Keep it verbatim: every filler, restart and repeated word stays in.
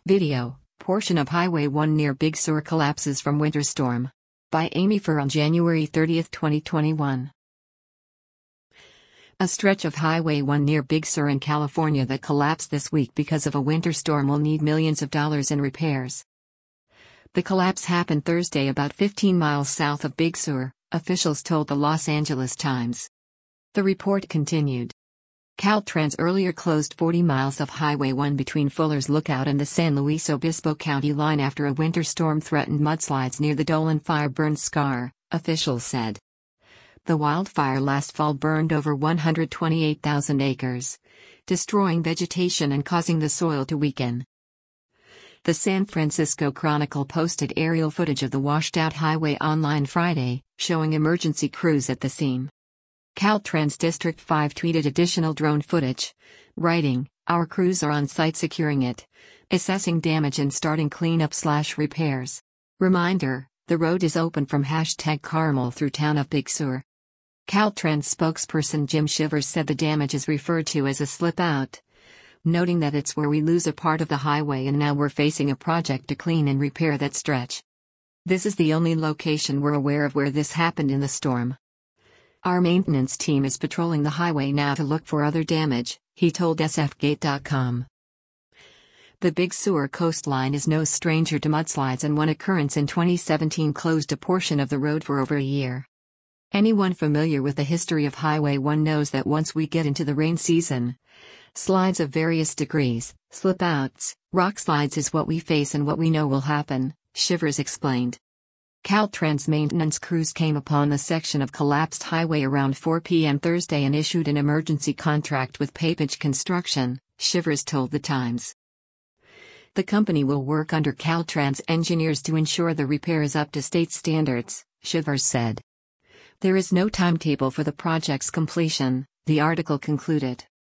Video: portion of Highway one near Big Sur collapses from winter storm. By Amy Furr on January thirtieth, twenty twenty-one. A stretch of Highway one near Big Sur in California that collapsed this week because of a winter storm will need millions of dollars in repairs. The collapse happened Thursday about fifteen miles south of Big Sur, officials told the Los Angeles Times. The report continued. Caltrans earlier closed forty miles of Highway one between Fuller's Lookout and the San Luis Obispo County line after a winter storm threatened mudslides near the Dolan fire burn scar, officials said. The wildfire last fall burned over one hundred twenty-eight thousand acres, destroying vegetation and causing the soil to weaken. The San Francisco Chronicle posted aerial footage of the washed-out highway online Friday, showing emergency crews at the scene. Caltrans District five tweeted additional drone footage, writing, "Our crews are on site securing it, assessing damage and starting cleanup slash repairs. Reminder, the road is open from hashtag Carmel through town of Big Sur." Caltrans spokesperson Jim Shivers said the damage is referred to as a slip-out, noting that it's where we lose a part of the highway and now we're facing a project to clean and repair that stretch. "This is the only location we're aware of where this happened in the storm. Our maintenance team is patrolling the highway now to look for other damage," he told S F Gate dot com. The Big Sur coastline is no stranger to mudslides, and one occurrence in twenty seventeen closed a portion of the road for over a year. Anyone familiar with the history of Highway one knows that once we get into the rain season, slides of various degrees, slip-outs, rock slides is what we face and what we know will happen, Shivers explained. Caltrans maintenance crews came upon the section of collapsed highway around four p m Thursday and issued an emergency contract with Papage Construction, Shivers told The Times. The company will work under Caltrans engineers to ensure the repair is up to state standards, Shivers said. There is no timetable for the project's completion, the article concluded.